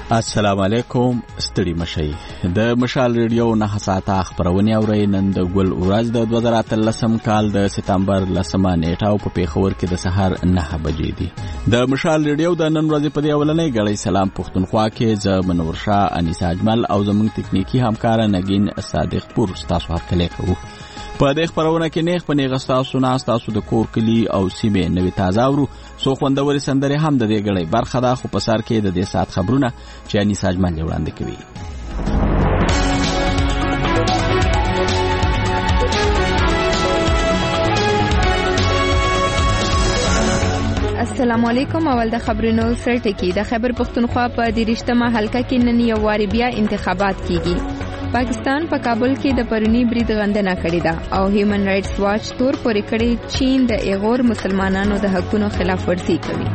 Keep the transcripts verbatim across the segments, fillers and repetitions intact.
السلام علیکم. ستړي مشي د مشال ریډیو نه ساعته خبرونه اوري. نن د ګل ورځ د دوه زره اتلسم کال د سپتمبر لسمه نیټه او په پیښور کې د سحر نه بجې دي. د مشال ریډیو د نن ورځې په دی اولنۍ غړي سلام پښتونخوا کې ز منور شاه انیس اجمل او زموږ تکنیکی همکار نگین صادق پور تاسو هرکلی کوو. په دې خبرونه کې نه خپل غستاسو نه تاسو د کور کلی او سیمه نوې تازه ورو سو خوندوري سندره هم د دې غړي برخه ده. خو په سر کې د دې سات خبرونه چې انیس اجمل وړاندې کوي. السلام علیکم. اول د خبرونو سره ټکی د خیبر پختونخوا په دیرشتمه حلقه کې نن یو واری بیا انتخابات کیږي. پاکستان په کابل کې د پرونی برید غندنه کړې ده او هیومن رائټس واچ تور پورې کړي چین د ایغور مسلمانانو د حقونو خلاف ورزي کوي.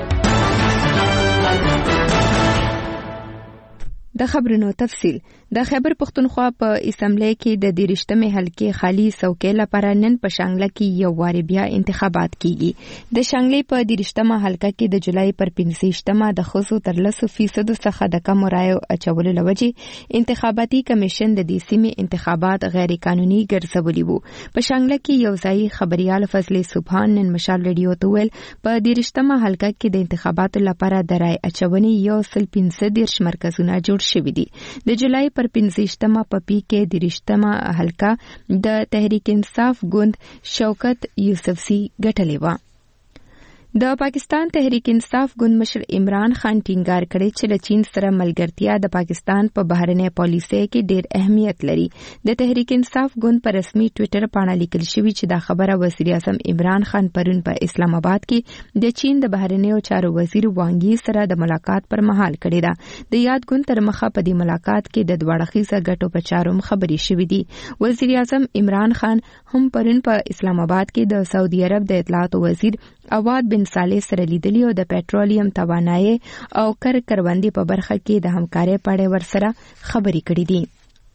د خبرونو تفصیل. د خیبر پختونخوا په اسمبلی کې د دیرشتمه حلقې خالی څوکۍ لپاره نن په شانګله کې یو واری بیا انتخابات کیږي. د شانګلې په دیرشتمه حلقه کې د جولای پر پنځه د خصوص تر لسو فیصد څخه د کم رایو اچولو لوجې انتخاباتي کمیشن د دې سیمې انتخابات غیر قانوني ګرځولي وو. په شانګله کې یو ځای خبريال فضل سبحان نن مشال ریډیو ته ویل په دیرشتمه حلقه کې د انتخاباتو لپاره د رای اچونې یو سل پنځه دیرش مرکزونه جوړ شوي دي. د جولای پر پنځشتمه په پی کې د رښتمه حلقه د تحریک انصاف ګوند شوکت یوسفزي ګټلې و. د پاکستان تحریک انصاف ګوند مشر عمران خان ټینګار کړی چې د چین سره ملګرتیا د پاکستان په بهرنۍ پالیسۍ کې ډېر اهمیت لري. د تحریک انصاف ګوند په رسمي ټوئیټر باندې لیکل شوی چې دا خبره وزیر اعظم عمران خان پرون په اسلام آباد کې د چین د بهرنیو چارو وزیر وانګ یي سره د ملاقات پر مهال کړی ده. د یاد ګوند تر مخه په دې ملاقات کې د دوړخیزه ګټو په چارو خبرې شوې دي. وزیر اعظم عمران خان هم پرون په اسلام آباد کې د سعودي عرب د اطلاعات وزیر اواد بن صالح سره لیدلی او د پېټرولیم توانایي او کر کروندې په برخه کې د همکارۍ په اړه ورسره خبرې کړې دي.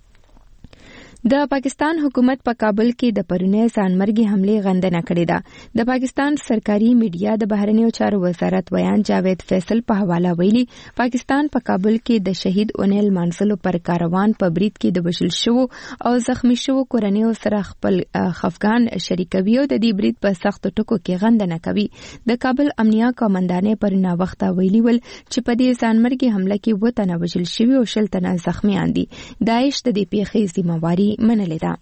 د پاکستان حکومت په کابل کې د پرونی ځانمرګي حمله غندنه کړې ده. د پاکستان سرکاري میډیا د بهرنیو چارو وزارت ویان جاوید فیصل په حواله ویلي پاکستان په کابل کې د شهید اونیل مانسلو پر کاروان په برید کې د وشل شو او زخمی شو کورنیو سره خپل خفغان شریکوي او د دې برید په سخت ټکو کې غندنه کوي. د کابل امنیه قومندانې پر نا وخته ویلي ول چې په دې ځانمرګي حمله کې و تنه وشل شوی او شل تنه زخمیان دي. داعش د دې پیښې ذمہواری منلې ده.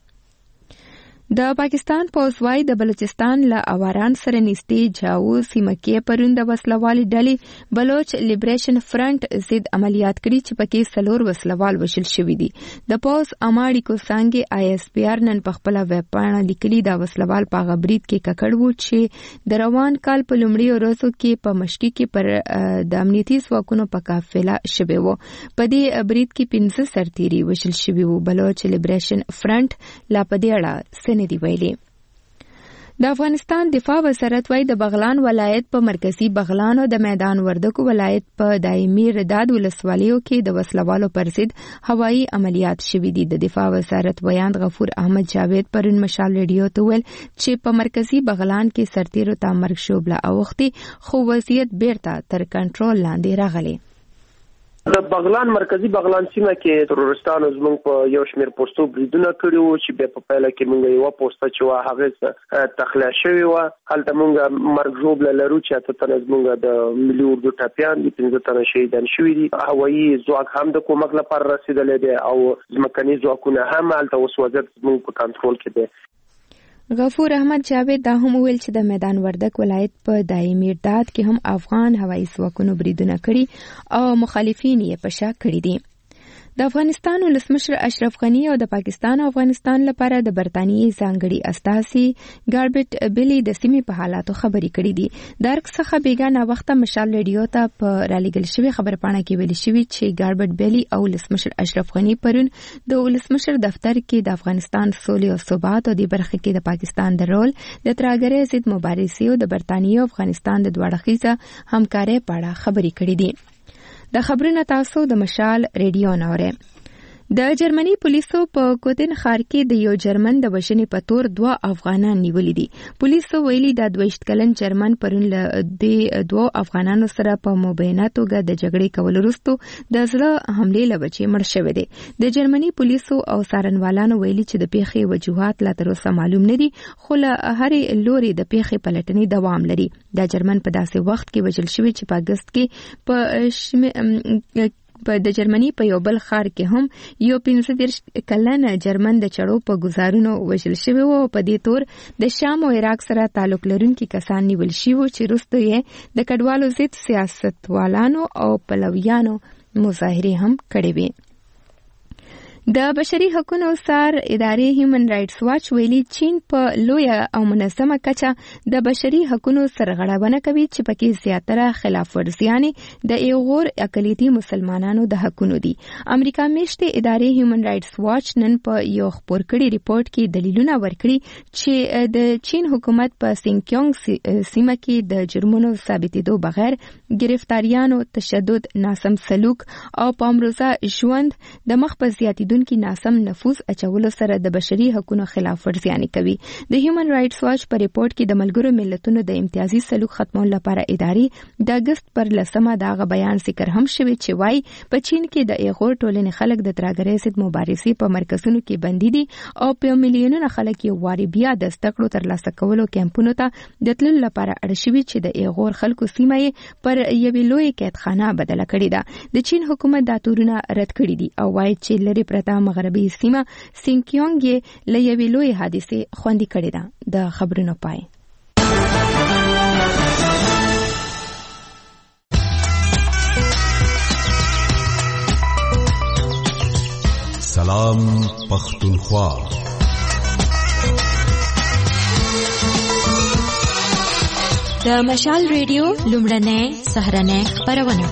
د پاکستان پوځوای د بلوچستان له اواران سره نږدې جاو سیمه کې پرون د وسلوال ډلې بلوچ لیبریشن فرنٹ ضد عملیات کړي چې پکې سلور وسلوال وشل شوي دي. د پوز اماړي کو څنګه آی اس پی آر نن په خپل ویب پاڼه لیکلي دا وسلوال په غبرید کې ککړ وو چې د روان کال په لومړي ورځو کې په مشکي کې پر د امنیتي ځواکونو په قافله شوي وو. په دې برید کې پنځه سرتیري وشل شوي وو. بلوچ لیبریشن فرنٹ لا په دې اړه ندی ویلي. د افغانستان دفاع وزارت وايي د بغلان ولایت په مرکزی بغلان او د میدان وردګو ولایت په دایمي رداد ولسوالیو کې د وسلوالو پر ضد هوایي عملیات شوي دي. د دفاع وزارت ویان غفور احمد جاوید پرون مشال ریډیو ته ویل چې په مرکزی بغلان کې سرتیرو ته مرګ شوبله اوختي خو وضعیت بیرته تر کنټرول لاندې راغلی. د بغلان مرکزی بغلان سیمه کې ترورستانو زموږ په یو شمېر پوسټو بریدونه کړي وو چې بیا په پایله کې موږ یو پوسټه چې وا هغه تخلیه شوی و. هلته موږ مرګ ژوبله لرو چې اته تنه زموږ د ملي اردو ټپیان دي، پنځه تنه شهیدان شوي دي. هوایي ځواک هم د کومک لپاره رسېدلی دی او ځمکني ځواکونه هم هلته اوس وضعیت زموږ په کنټرول کې دی. غفور احمد جاوید دا هم ویل چې د میدان وردګ ولایت په دایمي رداد کې هم افغان هوایي ځواکونو بریدونه کړي او مخالفین یې په شا کړي دي. د افغانستان ولسمشر اشرف غنی او د پاکستان او افغانستان لپاره د برتانیې ځانګړي استازي ګاربټ بیلی د سیمې په حالاتو خبرې کړې دي. د ارګ څخه بیګانه وخته مشال ریډیو ته په رالیږل شوی خبرپاڼه کې ویل شوی چې ګاربټ بیلی او ولسمشر اشرف غنی پرون د ولسمشر دفتر کې د افغانستان سولې او ثبات او د برخه کې د پاکستان د رول د ترهګرۍ ضد مبارزې او د برتانیې او افغانستان د دوړخیزه همکارۍ په اړه خبرې کړې دي. د خبرونه تاسو د مشال ریډیو نوره. د جرمني پولیسو په کوتن ښار کې د یو جرمن د وژنې په تور دوه افغانان نیولي دي. پولیسو ویلي دا دویشت کلن جرمن پرون له دې دوه افغانانو سره په مبینه توګه د جګړې کولو وروسته د زړه حملې له وجې مړ شوی دی. د جرمني پولیسو او څارنوالانو ویلي چې د پیښې وجوهات لا تر اوسه معلوم نه دي، خو له هرې لوري د پیښې پلټنې دوام لري. دا جرمن په داسې وخت کې وژل شوی چې په اګست کې په په د جرمني په یو بل ښار کې هم یو پنځه دېرش کلن جرمن د چړو په ګزارونو وژل شوی و. په دې تور د شام او عراق سره تعلق لرونکي کسان نیول شوي چې وروسته یې د کډوالو ضد سیاستوالانو او پلویانو مظاهرې هم کړې وې. د بشري حقوقو سار ادارې هیومن رائټس واچ ویلي چین په لویه او منظمه کچه د بشري حقوقو سرغړونه کوي چې پکې زیاتره خلاف ورزیانې د ایغور اقلیتي مسلمانانو د حقوقو دي. امریکا میشتې ادارې هیومن رائټس واچ نن په یو خپور کړي ریپورت کې دلیلونه ورکړي چې د چین حکومت په سینکیونګ سیمه کې د جرمونو ثابتېدو بغیر گرفتاریانو، تشدد، ناسم سلوک او په امروزه ژوند د مخ په زیاتېدو کې ناسم نفوذ اچولو سره د بشري حقوقو خلاف ورزیانې کوي. د هیومن رائټس واچ په ریپورت کې د ملګرو ملتونو د امتیازي سلوک ختمولو لپاره ادارې د اګست پر لسمه دغه بیان ذکر هم شوی چې وایي په چین کې د ایغور ټولنې خلک د ترهګرۍ ضد مبارزې په مرکزونو کې بندي دي او په میلیونونو خلک یې واري بیا د زده کړو ترلاسه کولو کیمپونو ته د تللو لپاره اړ شوي چې د ایغور خلکو سیمه یې پر یوې لویې قیدخانه بدله کړې ده. د چین حکومت دا تورونه رد کړي دي او وایي چې لرې پرته مغربي سیمه سینکیونګ یې له یوې لویې حادثې خوندي کړې ده. د خبرونو پای. سلام پختونخوا. د مشال ریډیو لومړنۍ سهرنۍ خبرونه.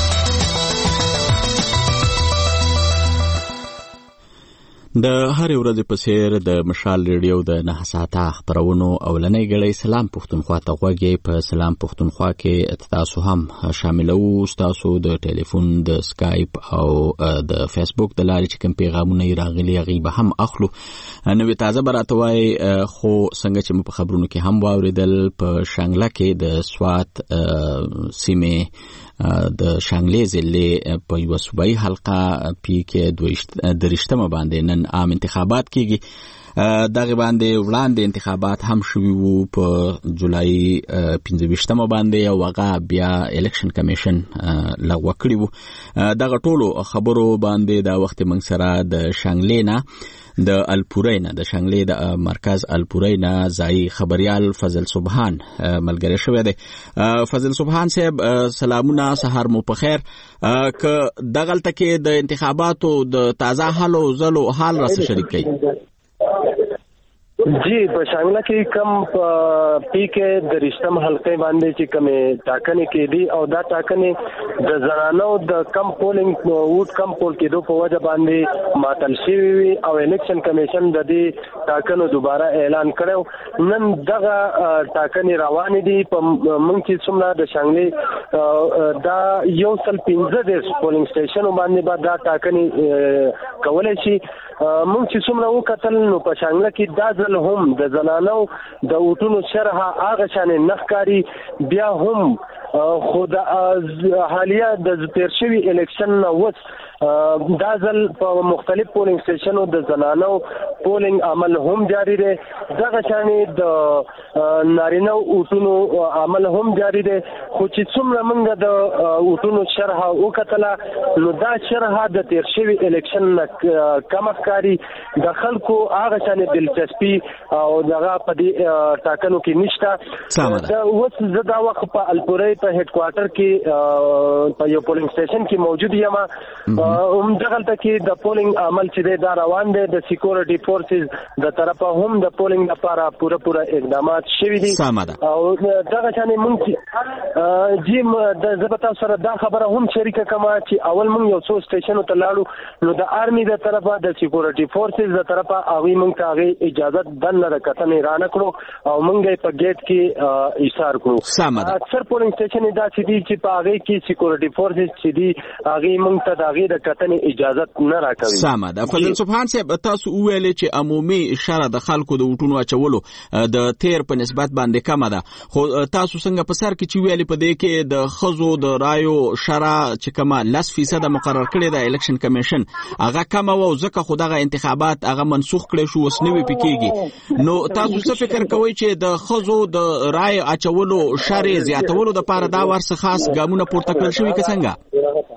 د هرې ورځې په څیر د مشال ریډیو د نهه ساعته خبرونو اولنۍ ګړۍ سلام پښتونخوا ته غوږی. په سلام پښتونخوا کې تاسو هم شاملو. تاسو د ټلیفون، د سکایپ او د فیسبوک د لارې چې کوم پیغامونه راغلي هغه به هم اخلو. نو تازه براته وای خو څنګه چې په خبرونو کې هم واوریدل په شانګله کې د سوات سیمه د شانګلې ضلع په یو صوبایي حلقه پی کې درشتمه باندې نن عام انتخابات کیږي. دغه باندې وړاندې انتخابات هم شوي وو په جولای پنځه ویشتمه باندې او هغه بیا الیکشن کمیشن لغوه کړی وو. دغه ټولو خبرو باندې دا وخت موږ سره د شانګلې نه د الپورینا د شانګلې د مرکز الپورینا ځای خبريال فضل سبحان ملګری شوی دی. فضل سبحان صاحب سلامونه، سحر مو په خیر. ک دغلته کې د انتخاباتو د تازه حال او زلو حال را سره شریک کړي. جی په شانګله کې کم پی کې د رښتم حلقې باندې چې کمې ټاکنې کې دي او دا ټاکنې د زنانو د کم پولینګ ووټ کم پول کېدو په وجه باندې ماتل شوی وي او الیکشن کمیشن د دې ټاکنو دوباره اعلان کړو. نن دغه ټاکنې روانې دي. په موږ چې څومره د شانګلې دا یو سل پنځه دېرش پولینګ سټیشن باندې به دا ټاکنې کولای شي. موږ چې څومره وکتل نو په شانګله کې دا ځل هم د زنانو د وټونو شرحه هغه شانې نخکاری بیا هم خو د حالیه د تیر شوي الیکشن وس دا ځل په مختلف پولینګ سټیشنو د زنانو پولینګ عمل هم جاری دی. دغه شانې د نارینه وټونو عمل هم جاری دی. خو چې څومره موږ د وټونو شرحه وکتله نو دا شرحه د تیر شوي الیکشن کم ښکاري. د خلکو هغه شانې دلچسپي او دغه په دې ټاکنو کې نشته. دا اوس زه دا وخت په الپورۍ په هډ کوارټر کې په یو پولینګ سټیشن کې موجود یم. هم دغلته کې د پولینګ عمل چې دی دا روان دی. د سکیورټي فورسز د طرفه هم د پولینګ لپاره پوره پوره اقدامات شوي دي او دغه شانې مونږ جی د زه به تاسو سره دا خبره هم شریکه کوم چې اول مونږ یو څو سټیشنو ته لاړو نو د آرمي د طرفه د سکیورټي فورسز د طرفه هغوی مونږ ته هغې اجازت دننه د کتنې رانه کړو او مونږ یې په ګیټ کې ایثار کړو. اکثر پولینګ سټیشن دا چې دی چې په هغه کې سکیورټي فورسز چې دی هغه موږ ته د هغه د کتنې اجازه نه راکوي. سمه ده. فضل سبحان صاحب تاسو وویل چې عمومي اشاره د خلکو د وټونو اچولو د تیر په نسبت باندې کمه ده، خو تاسو څنګه په سر کې چې ویل په دې کې د خزو د رایو شرع چې کما لس فیصد مقرر کړی د الیکشن کمیشن هغه کمه و، ځکه خو دغه انتخابات هغه منسوخ کړي شو اوس نوې پکېږي. نو تاسو څه فکر کوئ چې د خزو د رای اچولو شرع زیاتولو د پاره دا ورڅ خاص ګامونه پورته کړل شوي که څنګه؟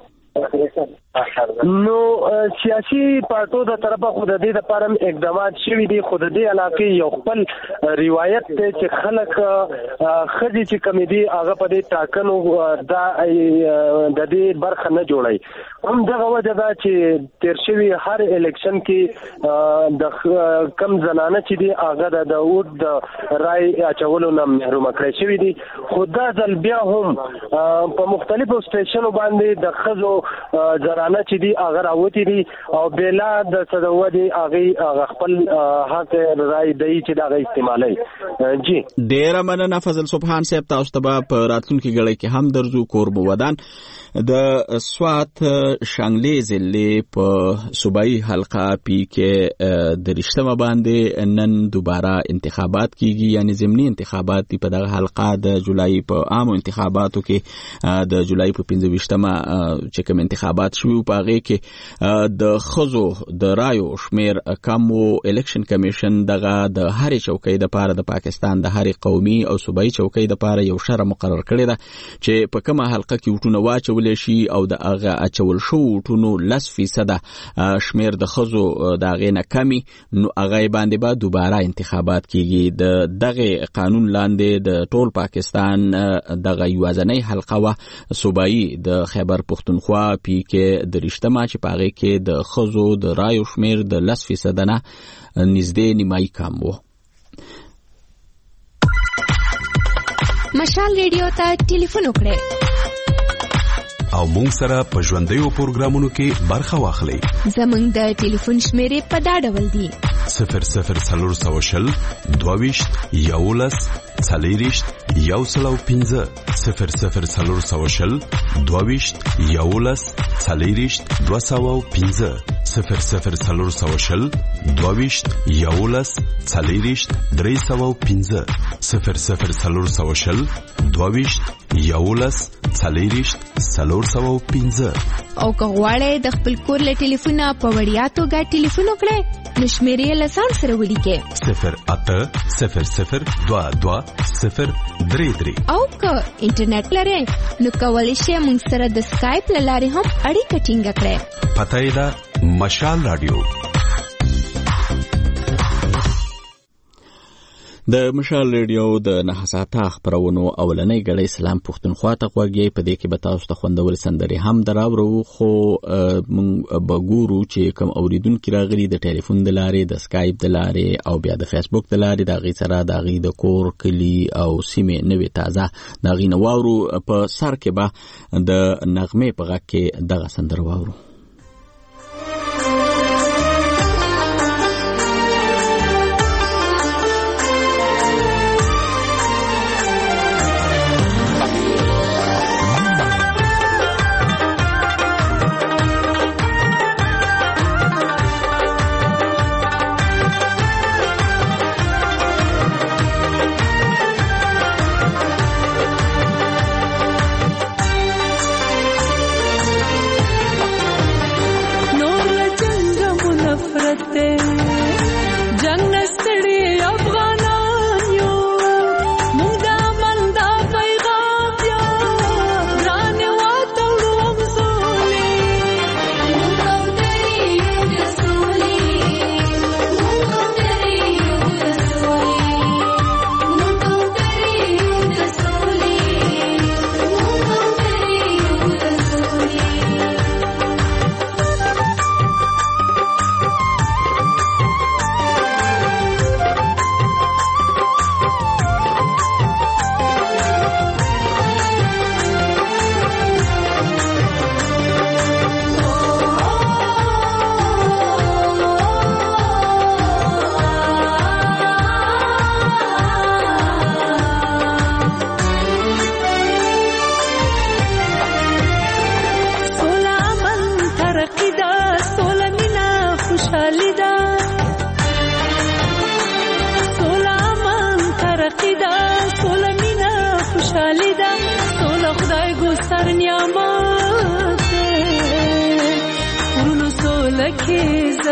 نو سیاسي پارټو د طرفه خود دې د پرم اقدامات شوي دي، خود دې علاقې یو خپل روایت ته چې خلک خدي چې کمیډي هغه په دې ټاکنو دا د دې برخه نه جوړي. هم دغه وجه دا چې تیر شوی هر الیکشن کې د کم زنانه چې دي هغه د ووټ د رای اچولو نه محروم کړی شوی دي. خدا ځل بیا هم په مختلفو سټیشنو باندې د خزو زرانه چې دی هغه راوتی دي او بلا د صدوه دی هغه خپل حق رای دی چې دا استعمالي. جی ډیر مننه فضل سبحان صاحب، تاسو ته په راتلونکي غړي کې هم درځو کوربه ودان د سوات شانګلې ضلع په صوبایي حلقه پی کې د رښتما باندې نن دوباره انتخابات کیږي، یعنی ضمني انتخابات په دغه حلقه د جولای په عامو انتخاباتو کې د جولای په پنځه ویشتمه چې کوم انتخابات شوي په هغه کې د خزو د رایو شمیر کم و. الیکشن کمیشن دغه د هرې چوکۍ د پاره د پاکستان د هرې قومي او صوبایي چوکۍ د پاره یو شرع مقرر کړی ده چې په کومه حلقه کې وټونه واچول شي او د هغه اچول شو وټونو لس فیصد شمیر د خزو د هغې نه کمی، نو هغه باندې به دوباره انتخابات کیږي. د دغه قانون لاندې د ټول پاکستان دغه یوازنۍ حلقه و صوبایي د خیبر پختونخوا پی کې د رښتما چې په هغې کې د خزو د رایو شمیر د لس فیصد نه نږدې نیمایي کم و. مشال ریډیو ته ټلیفون وکړئ او مونږ سره په ژوندیو پروګرامونو کې برخه واخلئ. زمونږ د ټلیفون شمیرې په دا ډول دي: صفر صفر څلور سوه شل دوه ویشت یولس څلېرویشت یو سل او پنځه صفر صفر څلور سوه شل دوه ویشت یولس څلېرویشت دوه سوه او پنځه صفر صفر څلور سوه شل دوه ویشت یولس څلېرویشت درې سوه او پنځه صفر صفر څلور سوه شل دوه ویشت یولس څلېرویشت څلور سوه او پنځه. او که غواړئ د خپل کور له ټلیفونه په وړیا توګه ټلیفون وکړئ نو شمیرې له ځان سره ولیکئ: صفر اته صفر صفر دوه دوه صفر درې درې. او که انټرنیټ لرئ نو کولی شئ موږ سره د سکایپ له لارې هم اړیکه ټینګه کړئ. پته یې ده مشال رادیو. د مشال ریډیو د نه ساعته خبرونو اولنۍ غړي سلام پښتونخوا ته خوږی په دې کې به تاسو ته خوندور سندري هم دراوړو، خو مونږ به ګورو چې کوم اوریدونکو راغلي د ټلیفون د لارې د سکایپ د لارې او بیا د فیسبوک د لارې د غي سره د غي د کور کلی او سیمه نوې تازه د غي نوورو په سر کې به د نغمه په غږ کې دغه سندره واورو.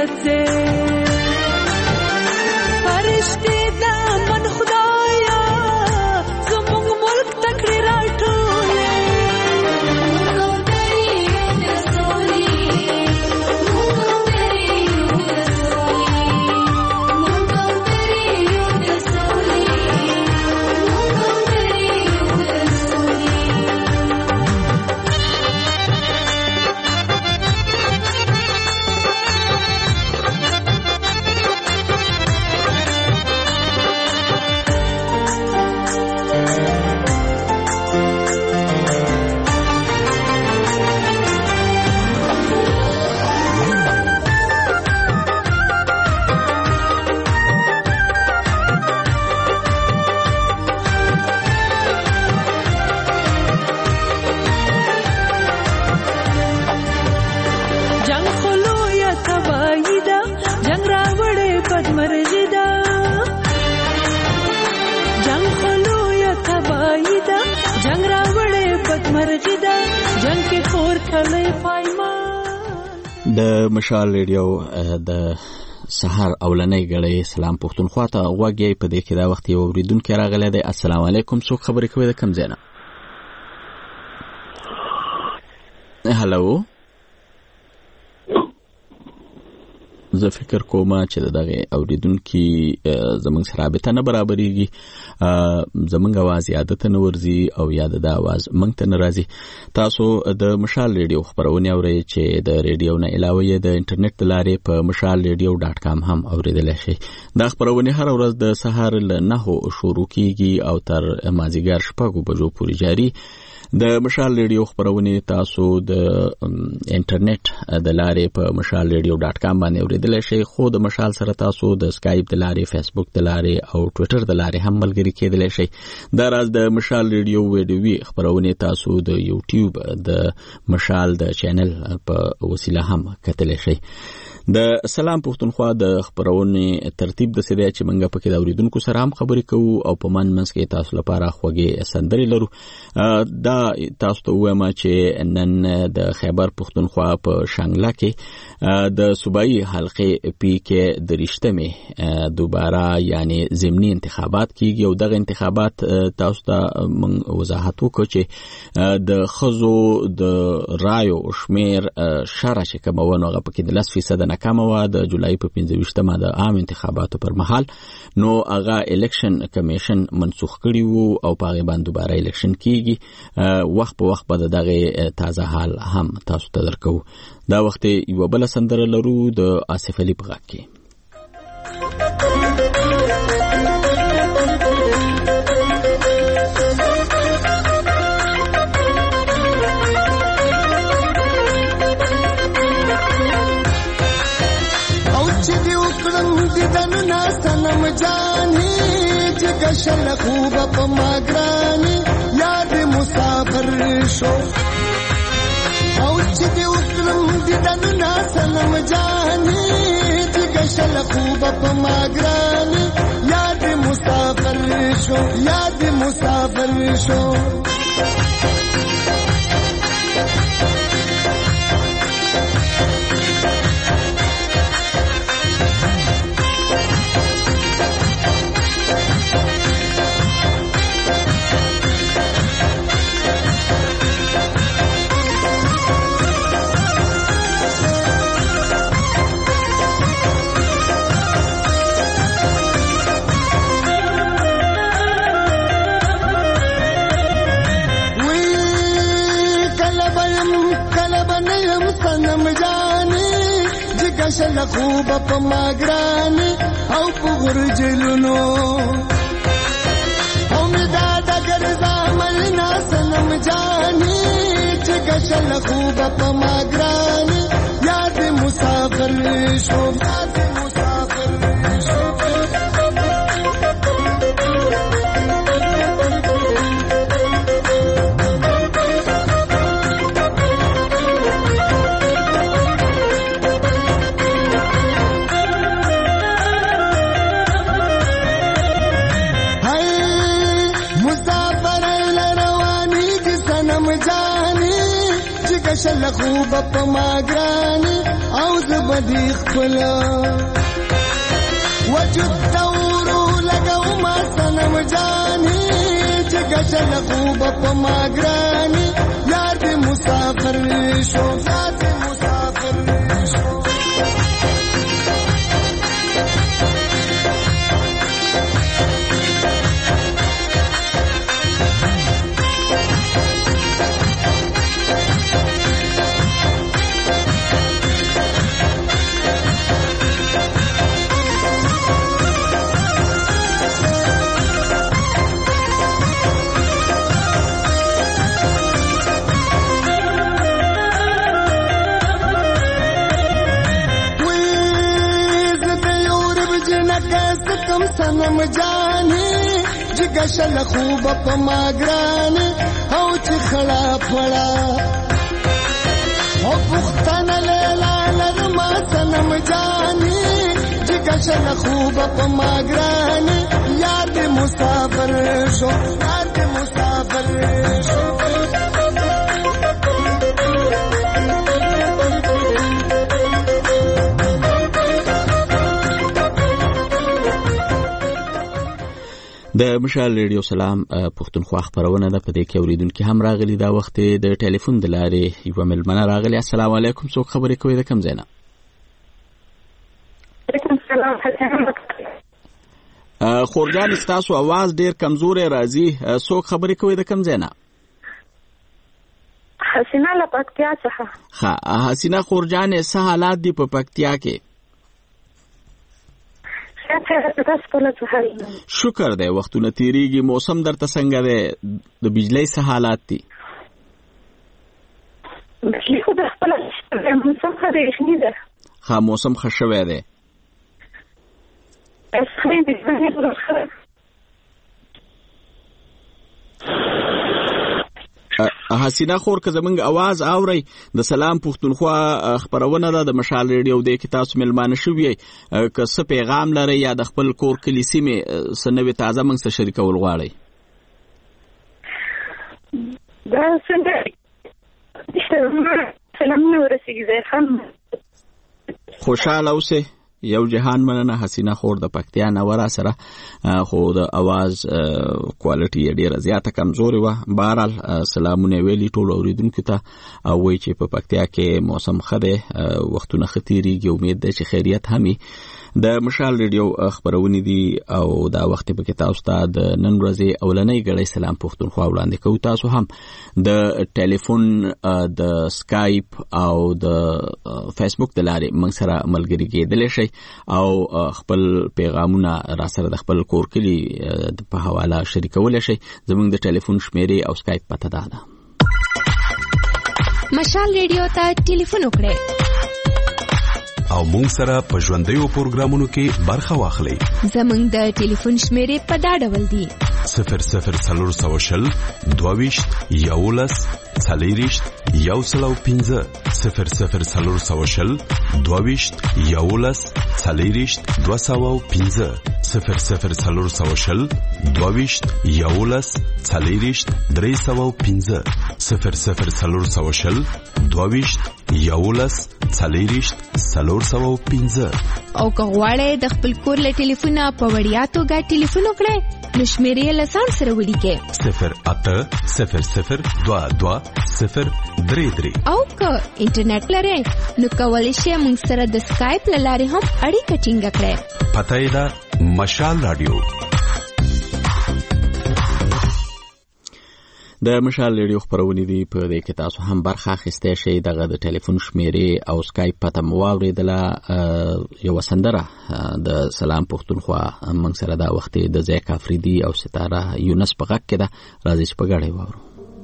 जन्नत से फरिश्ते दामन खुदाया ज़ुमुंग मुल्क तकड़ी राठोले मुंगो तेरी रसूली मुंगो तेरी रसूली मुंगो तेरी रसूली मुंगो तेरी रसूली जंग खुलो या तबाहीदा जंग रावड़े बदमर्जिदा जंग खुलो या तबाहीदा जंग रावड़े बदमर्जिदा जंग के खोर खले पायमान د مشال ریډیو د سحر اولنۍ غړې سلام پښتونخوا ته غوږی په دې کې دا وخت یو اوریدونکو راغلی دی. السلام علیکم. څوک خبرې کوي د کوم ځای نه؟ هلو، زه فکر کوم چې دغه اوریدونکو زمونږ سره رابطه نه برابرېږي، زمونږ आवाज عادت نه ورځي او یاد د आवाज مونږ ته نه راځي. تاسو د مشال ریډیو خبرونه اورئ چې د ریډیو نه علاوه د انټرنیټ د لارې په مشال ریډیو ډاټ کام هم اوریدلای شئ. دا خبرونه هر ورځ د سهار له نهو شروع کیږي او تر مازیګر شپږو بجو پورې جاري. د مشال ریډیو خبرونه تاسو د انټرنیټ د لارې په مشال ریډیو ډاټ کام باندې اوریدلای شئ، خو د مشال سره تاسو د اسکایپ د لارې، فیسبوک د لارې او ټوئیټر د لارې هم ملګری کېدلای شئ. دا راز د مشال ریډیو ویډیوي خبرونه تاسو د یوټیوب د مشال د چینل په وسیله هم کتلای شئ. د سلام پښتونخوا د خبرونه ترتیب د سړي چې منګه پکې د اوریدونکو سره هم خبرې کوو او په من منځ کې تاسو لپاره خوږې سندرې لرو. دا تاسو ته وایم چې نن د خیبر پښتونخوا په شانګله کې د صوبایي حلقې پی کې د رښتمه دوباره یعنی ضمني انتخابات کیږي او دغه انتخابات تاسو ته وضاحت وکړو چې د خزو د رایو شمیر شره چې کومونه غو پکې د لس فیصد ناکامه و د جولای په پنځه ویشتمه د عام انتخاباتو پر مهال، نو هغه الیکشن کمیشن منسوخ کړی وو او په هغه باندې دوباره الیکشن کیږي. وخت په وخت به دغه تازه حال هم تاسو ته درکو. دا وخت یو بل سندره لرو د آصف علي په غږ کې. सनम जानी जगशल खूब पमाग्रानी याद मुसाफिर शो औच दे उतरम दिदना सनम जानी जगशल खूब पमाग्रानी याद मुसाफिर शो याद मुसाफिर शो شل خوب په ماګرانی او په غرجلونو او مدا د ګرځا ملنا سنم جانی چې شل خوب په ماګرانی یاد مسافر شو یاد مسافر شو گشل خوب په ماګرانی او زبدی خپل وجود دورو لګاو ما سنم جانی چې گشل خوب په ماګرانی یار دې مسافر شو یار دې مسافر شو سنم جانی جگشل خوب په ماګرانی او چې خلا پړا او پختن لیلا لرما سنم جانی جگشل خوب په ماګرانی یاد مسافر شو یاد مسافر شو د مشال ریډیو سلام پښتونخوا خبرونه ده. په دې کې اوریدونکو هم راغلي دا وخت د ټلیفون د لارې یو ملمنه راغلی. السلام علیکم، څوک خبرې کوي د کوم ځای نه؟ وعلیکم السلام. خورجان ستاسو आवाज ډیر کمزورې راځي، څوک خبرې کوي د کوم ځای نه؟ حسینه له پکتیا څخه. ها حسینه خورجان، څه حالات دي په پکتیا کې؟ شکر دی، وختونه تیریږي، موسم درته څنګه دی؟ د بجلی څه حالات دي؟ بجلی خو د خپل موسم ښه دی، شنې ده. ها موسم ښه شوی دی. حسینه خور که زمونږ आवाज اورئ، د سلام پښتونخوا خبرونه ده د مشال ریډیو دی کې تاسو ملمانه شوی که څه پیغام لرئ یا د خپل کور کلی سیمې څه نوې تازه موږ سره شریکول غواړئ؟ دا څنګه سلامونه ورسیږي خان خوشاله اوسئ. یو جهان مننه حسینه خور د پکتیا نه ورا سره، خو د आवाज کوالټي ډیره زیاته کمزوري و. بهرحال سلامونه ویلي ټول اوریدونکو ته، او وایي چې په پکتیا کې موسم ښه دی، وختونه ښه تیریږي، امید ده چې خیریت هم د مشال ریډیو خبرونه دي او دا وخت په کې تاسو ته د نن ورځې اولنۍ غړې سلام پښتونخوا وړاندې کوو. تاسو هم د ټلیفون، د سکایپ او د فیسبوک د لارې موږ سره ملګري کېدلی شئ او خپل پیغامونه را سره د خپل کور کلی په حواله شریکولی شئ. زموږ د ټلیفون شمیرې او سکایپ پته دا ده. مشال ریډیو ته ټلیفون وکړئ او مونږ سره په ژوندیو پروګرامونو کې برخه واخلئ. زموږ د ټلیفون شمیرې په دا ډول دي: صفر صفر څلور سوه شل دوه ویشت یولس څلېرویشت یو سل او پنځه صفر صفر څلور سوه شل دوه ویشت یولس څلېرویشت دوه سوه او پنځه صفر صفر څلور سوه شل دوه ویشت یولس څلېرویشت درې سوه او پنځه صفر صفر څلور سوه شل دوه ویشت یولس څلېرویشت څلور سوه او پنځه. او که غواړئ د خپل کور له ټلیفونه په وړیا توګه ټلیفون وکړئ، نو شمیرې له ځان سره ولیکئ: صفر اته صفر صفر دوه دوه صفر درې درې. او که انټرنیټ لرئ نو کولی شئ موږ سره د سکایپ له لارې هم اړیکه ټینګه کړئ. پته یې ده مشال رادیو. د مشال ریډیو خبرونه دي، په دې کې تاسو هم برخه اخیستی شئ. دغه د ټلیفون شمیرې او سکایپ پته مو واورېدله. یوه سندره د سلام پښتونخوا موږ سره دا وخت د ځیک افریدي او ستاره یونس په غږ کې ده. راځئ چې په ګډه یې واورو.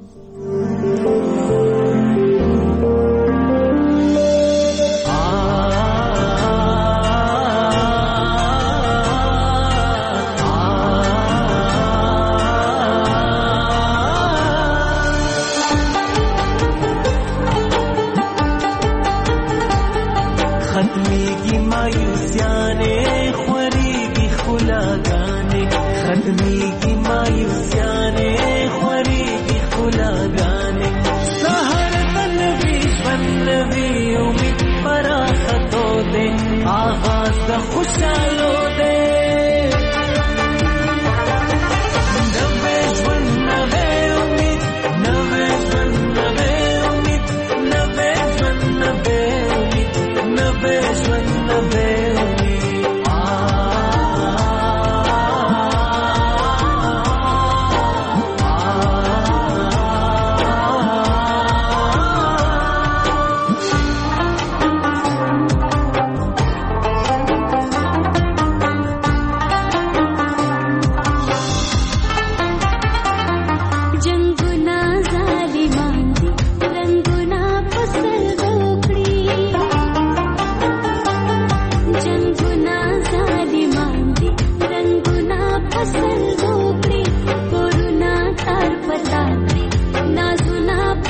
ختمیگی مایوسیانه خوریگی خلاگانه ختمیگی مایوسیانه خوریگی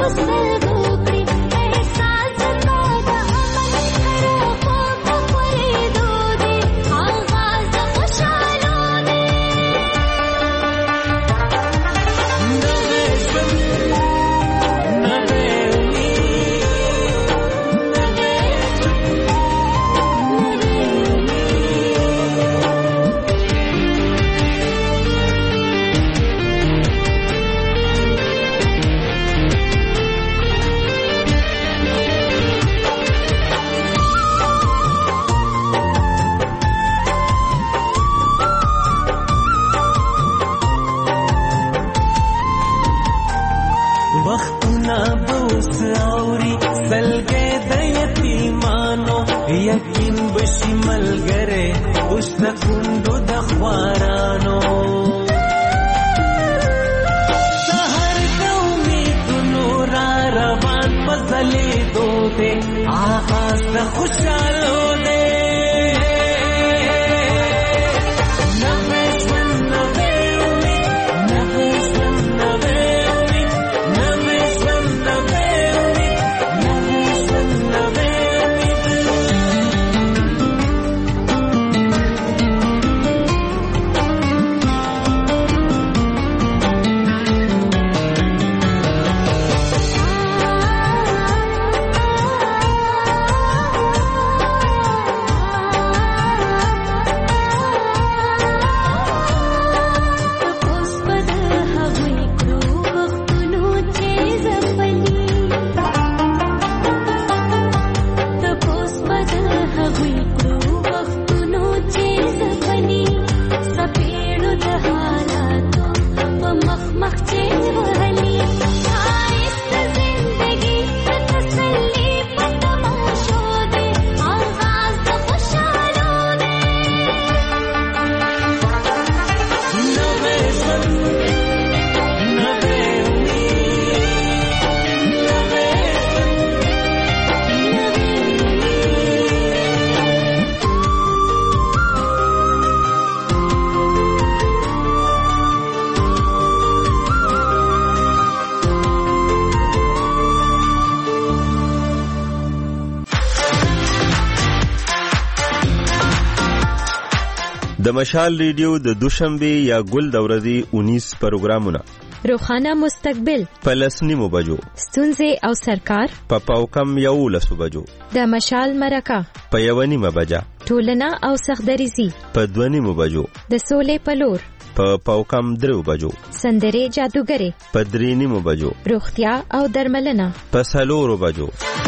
د مشال ریډیو د دوشنبه یا ګل د ورځې انیس پروګرامونه روخانه مستقبل پلسنیمو بجو ستونزې او سرکار په پاوکم یو لسو بجو د مشال مرکه په یونیمه بجا ټولنه او سخدریزي په دونیمو بجو د سولې پلور په پاوکم درو بجو سندره جادوګره په درینیمو بجو روغتیا او درملنه په سلورو بجو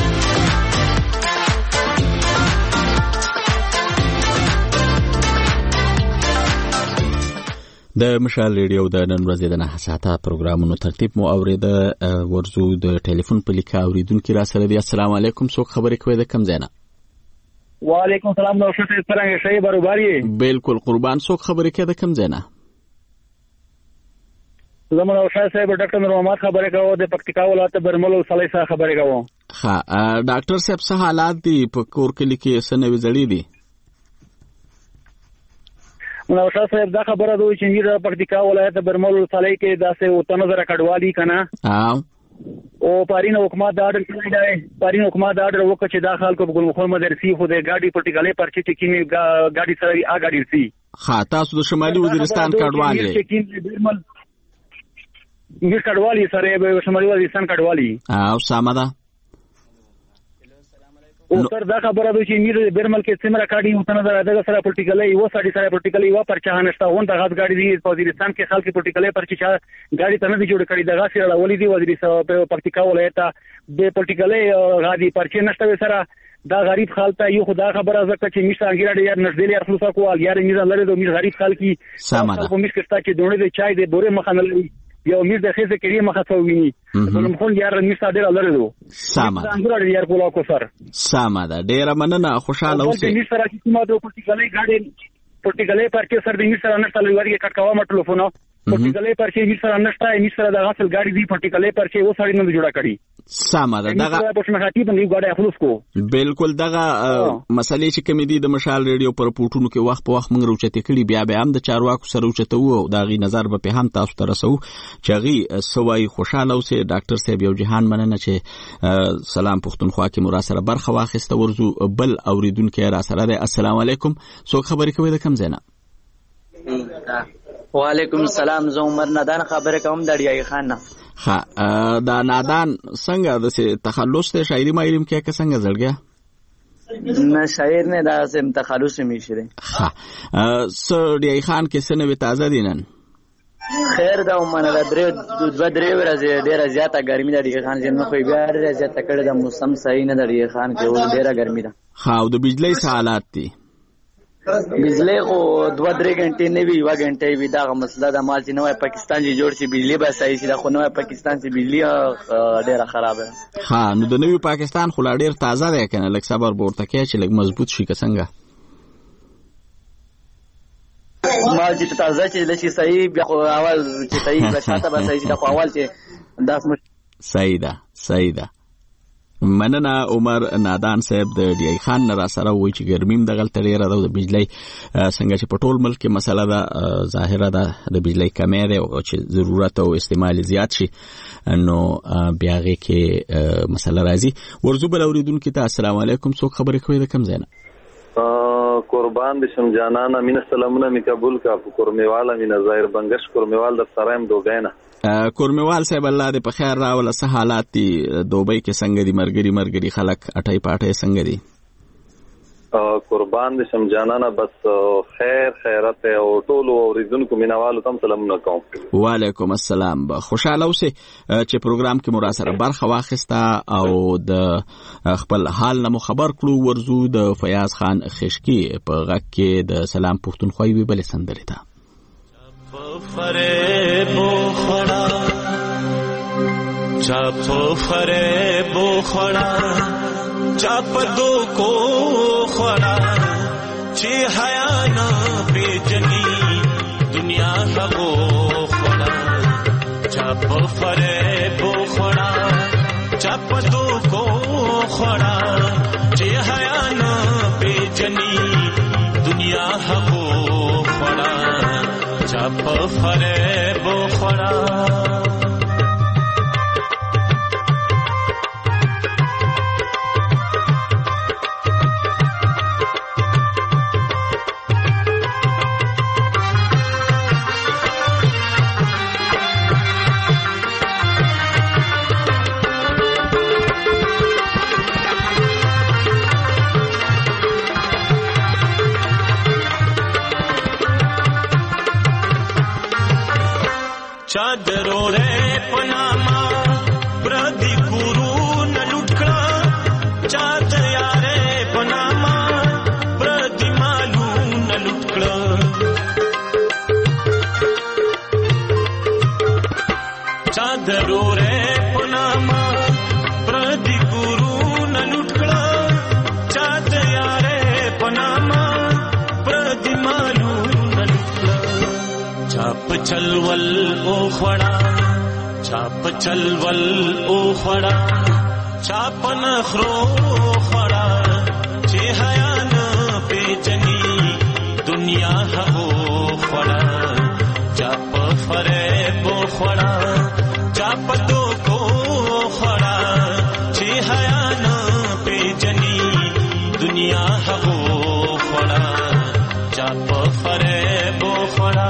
د مشال ریډیو د نن ورځې د نه ساعته پروګرامونو ترتیب مو اوریده ورزو د ټلیفون په لیکه اوریدونکو را سره دی. السلام علیکم، څوک خبرې کوي د کم ځای نه؟ وعلیکم السلام، نو څه څنګه شي برابرۍ؟ بالکل قربان، څوک خبرې کوي د کم ځای نه؟ زموږ او شاه صاحب ډاکټر نور محمد خبرې کوي د پکتیکا ولایت برمل صالح صاحب خبرې کوي. ها ډاکټر صاحب څه حالات دي په کور کې لیکي سنوي زړې دي؟ نو شاه صاحب دا خبره دوی چې میرا پکتیکا ولایت برمل صالح کې داسې وطن زره کډوالی کنه ها او پارین حکومت دا اډر کړی دی. پارین حکومت دا اډر وکړي چې دا خلکو په ګل محمد رسی خو د گاډي پټیګلې پرچې چې کینی گاډي سره ا گاډي سي. ها تاسو د شمالي وزیرستان کډوالی میر کډوالی سره به شمالي وزیرستان کډوالی او سامدا او سر دا خبره ده چې میر برمل کې څومره کاډي وطن زره دغه سره پټیګلې یو سړي سره پټیګلې یو پرچا نشته وون دغه گاډي دی په وزیرستان کې خلک پټیګلې پرچې چا گاډي تنه دي جوړ کړي دغه سره ولې دی وزیرستان په پکتیکا ولایت د پټیګلې غادي پرچې نشته سره دا غریب خالته یو خدا خبره زکه چې میشته انګیرا یار نشدلی ارفلوسا کوال یار میز لري دوه میز غریب خلکی سامان په میش کې ستا چې دونه د چای د بوره مخه نه لري یو میز د خزه کې مخه څوویني په مخون یار میشته ډیر لري دو سامان انګیرا یار کولا کو سر سامان دا ډیر مننه خوشاله اوسئ. د میشته راځي ما د پټیګلې گاډي پټیګلې پرچې سر د میشته نشته لوري کې کټکاوه ما ټلیفون پټیګلې پرچې میشته نشته میشته د غسل گاډي دی پټیګلې پرچې و سړی نه جوړه کړي سمه ده دغه په شمشاتي باندې ګاډي خلاص کو بالکل دغه مسلې چې کوم دي د مشال ریډیو پر پورټونو کې وخت په وخت موږ روچته کړي بیا به هم د چارواکو سره روچته وو او دغه نظر به هم تاسو ته رسو چې غي سوای خوشاله اوسه ډاکټر صاحب یو جهان مننه چې سلام پښتونخوا کې مو را سره برخه واخیسته ورزو بل اوریدونکو را سره ده. السلام علیکم څوک خبرې کوي د کوم ځای نه؟ وعلیکم السلام، زه عمر نادان خبره کوم د ډیای خان نه. ها دا نادان څنګه د تخلص ته شاعری مایریم کې که څنګه زړګیا؟ نه شاعر نه، دا سم تخلص میشه. ها سر ډیای خان کې سنوي تازه دینن خیر دا ومنه د درې دوه درې ورځې ډیره زیاته ګرمي ده ډیای خان چې نو خو بیا ډیره زیاته کړه د موسم صحیح نه ده ډیای خان کې او ډیره ګرمي ده. ها او د بجلی حالات دي بجلی خو دوه درې غنټې نه وي یوه غنټه وي، دغه مسله د مال چې نوی پاکستان چې جوړ شي بجلی به صحیح شي، دا خو نوی پاکستان چې بجلی ډېره خرابه ده. ها نو د نوي پاکستان خو لا ډېر تازه دی که نه، لږ صبر به ورته کوې چې لږ مضبوط شي که څنګه؟ مال چې تازه چې د شي صحیح بیا خو اول چې صحیح به شاته به صحیح شي، دا خو اول چې داسې صحیح ده صحیح ده. مننه عمر نادان صاحب د ډیای خان را سره وای چې ګرمیم د غلط ډیره ده د بجلی څنګه چې په ټول ملک کې مسله ده ظاهره ده د بجلی کمی ده او چې ضرورت او استعمال زیات شي نو بیا غي کې مسله راځي. ورزو بل اوریدونکو ته السلام علیکم، څوک خبرې کوي د کوم ځای نه؟ قربان بشم جانان امین سلامونه می قبول کا کورمیوال امین ظاهر بنگش کورمیوال د سرایم دوبینه. کورمیوال صاحب الله دې په خیر راول، څه حالات دي دوبۍ کې څنګه دي مرګري مرګري خلک اټای پاټای څنګه دي؟ قربان بشم جانانه بس خیر خیرت او ټول اوریدونکو مینوالو تم سلامونه کوم. وعلیکم السلام. خوشاله اوسئ چې پروګرام کې مو را سره برخه واخیسته او د خپل حال نه مو خبر کړو. ورزو د فیاض خان خشکی په غږ کې د سلام پښتونخوا وی بل سندرې ته فریبو خړا چاپ فریبو خړا چاپ دو کو خړا چې حیا نه پیجنی دنیا هغو خړا چاپ فریبو خړا چاپ دو کو خړا چې حیا نه پیجنی دنیا هغو خړا چاپ فریبو خړا چادرو رے پناما پردی گورو نہ لٹکڑا چاد یارے پناما پردی مالو نہ لٹکڑا چادرو رے پناما پردی گورو نہ لٹکڑا چاد یارے پناما پردی مالو نہ لٹکڑا چاپ چلول او خړا چاپ چلول او خړا چاپ نخرو خړا چې حیا نه پیجنی دنیا هغو خړا چاپ فریب او خړا چاپ دو کو خړا چې حیا نه پیجنی دنیا هغو خړا چاپ فریب او خړا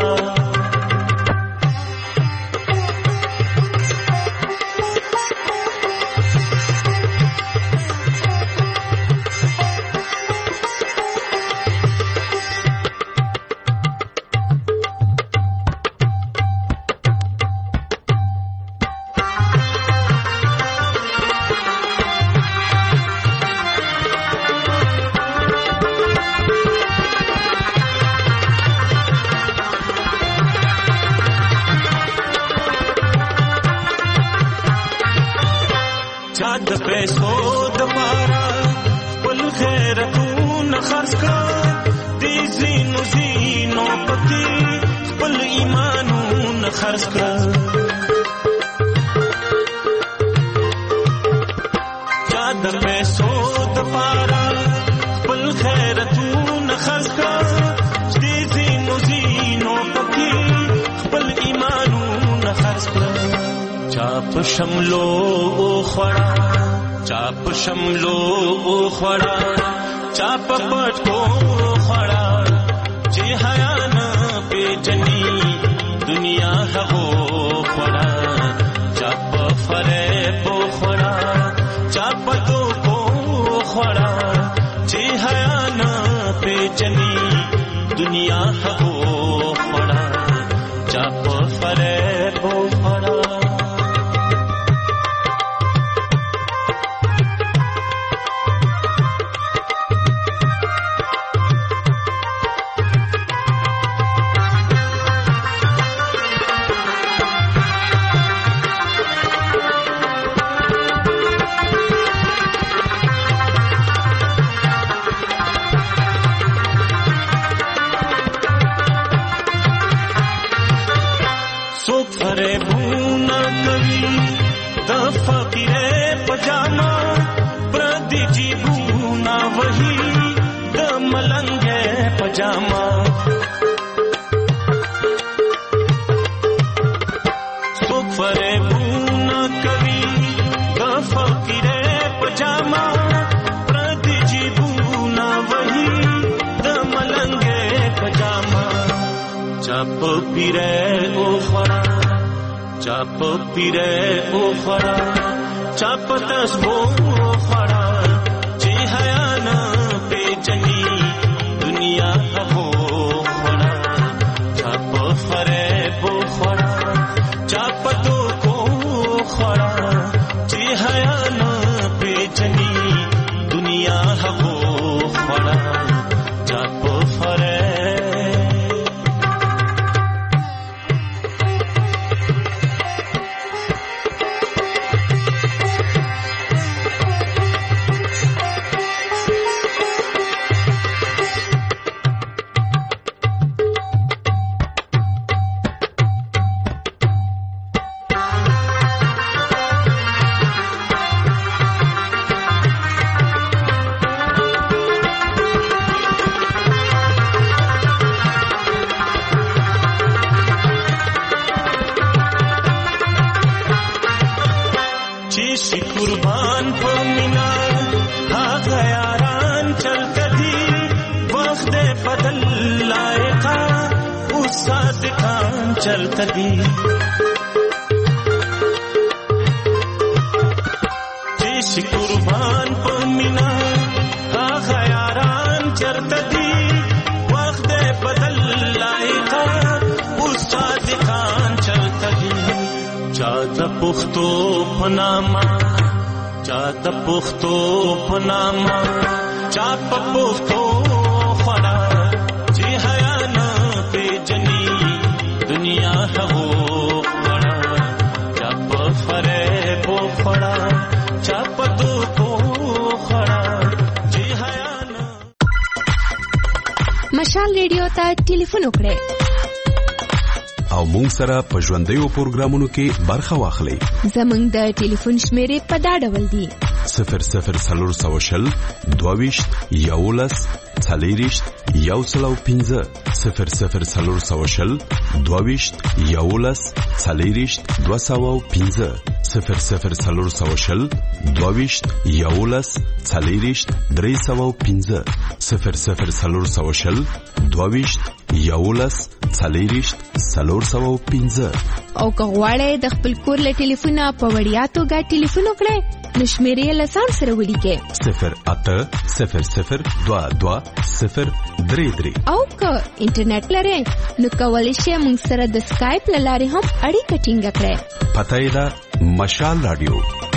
چاد پیسو دپارا پل غیرتون خرڅ کړه دې زینو زینو پکې خپل ایمانون خرڅ کړه خرڅ کړ چا په شملو خوړه چا په شملو خوړه چا په پټو خوړه چې حیا نه پیژني دنیا هغو خوړه چا په فریب خوړه چا په دوکو خوړه چې حیا نه پیژني دنیا هغو خوړه چا په فریب خوړه पिरे ओखड़ा चाप पिरे ओखड़ा चाप तस्बो ओखड़ा जी हया न पेजनी दुनिया हो खड़ा चाप फरे बोखड़ा चाप तो को खड़ा जी हया न पेजनी दुनिया हो खड़ा चाप फरे चलता दी जिस कुर्बान पमीना आगा यारान चलता दी वक्त बदल लाएगा उस सादिकान चलता दी चाहता पुख्तो पनामा चाहता पुख्तो पनामा चाप पुख्तो खड़ा जी हया न पेजनी दुनिया हो खड़ा चाप फरे बो खड़ा चाप तो को खड़ा जी हया न مشال ریډیو ته ټلیفون وکړئ او مونږ سره په ژوندیو پروګرامونو کې برخه واخلئ. زمونږ د ټلیفون شمیرې په دا ډول دي: صفر صفر څلور سوه شل دوه ویشت یولس څلېرویشت یو سل او پنځه صفر صفر څلور سوه شل دوه ویشت یولس څلېرویشت دوه سوه او پنځه صفر صفر څلور سوه شل دوه ویشت یولس څلېرویشت درې سوه او پنځه صفر صفر څلور سوه شل دوه ویشت یولس څلېرویشت څلور سوه او پنځه. او که غواړئ د خپل کور له ټلیفونه په وړیا توګه ټلیفون وکړئ نو شمیرې له ځان سره ولیکئ: صفر اته صفر صفر دوه دوه صفر درې درې. او که انټرنیټ لرئ نو کولی شئ موږ سره د سکایپ له لارې هم اړیکه ټینګه کړئ. پته یې ده مشال رادیو.